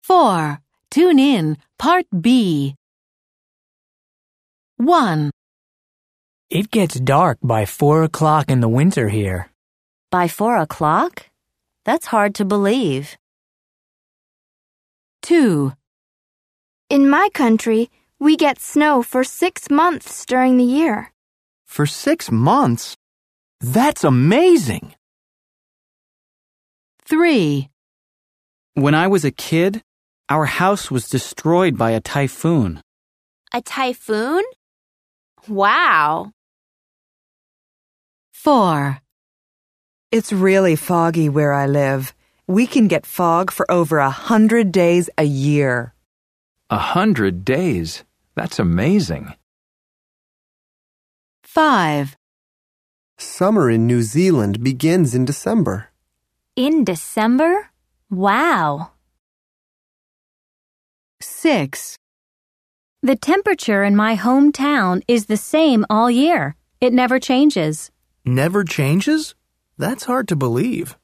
4. Tune in, Part B. 1. It gets dark by 4 o'clock in the winter here. By 4 o'clock? That's hard to believe. 2. In my country, we get snow for 6 months during the year. For 6 months? That's amazing! 3. When I was a kid, our house was destroyed by a typhoon. A typhoon? Wow! 4. It's really foggy where I live. We can get fog for over 100 days a year. 100 days? That's amazing. 5. Summer in New Zealand begins in December. In December? Wow! 6. The temperature in my hometown is the same all year. It never changes. Never changes? That's hard to believe.